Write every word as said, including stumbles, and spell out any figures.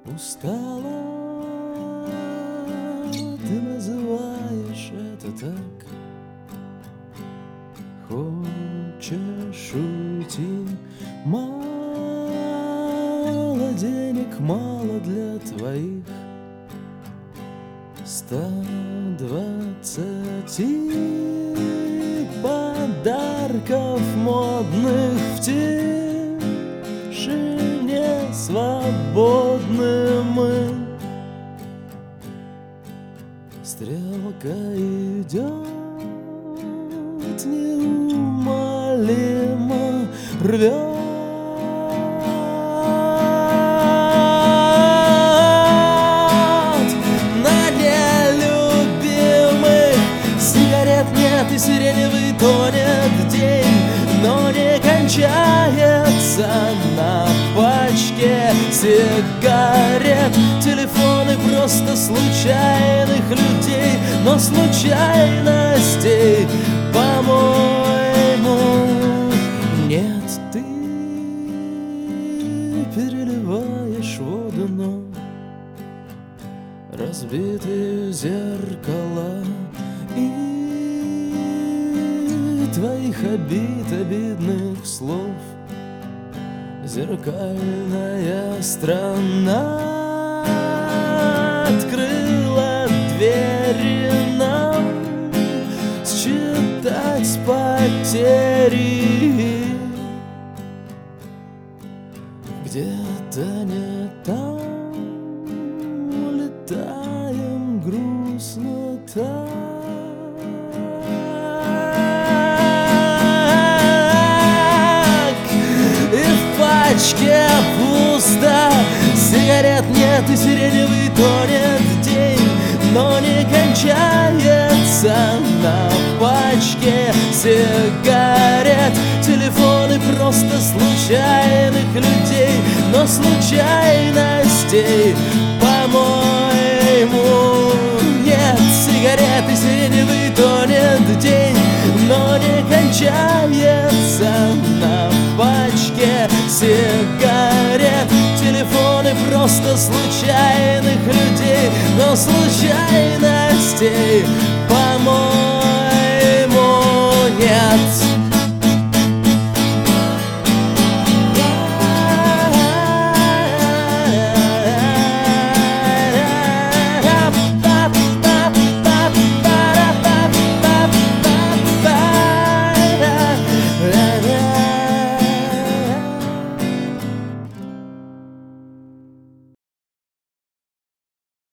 Устала, ты называешь это так. Хочешь уйти? Мало денег, мало для твоих ста двадцати подарков модных в тишине свободны мы. Стрелка идет неумолимо, рвет на нелюбимых. Сигарет нет и сиреневый тонет день, но не кончается на пачке сигарет. Телефоны просто случайных людей, но случайностей, по-моему, нет. Ты переливаешь воду, но разбитые зеркала и твоих обид, обидных слов. Зеркальная страна открыла двери нам считать потери. Где-то не там улетаем грустно так. Пачке пусто, сигарет нет и сиреневый тонет день, но не кончается на пачке сигарет. Телефоны просто случайных людей, но случайностей, по-моему, нет. Сигарет и сиреневый тонет день, но не кончается на пачке сигарет. Телефоны просто случайных людей, но случайно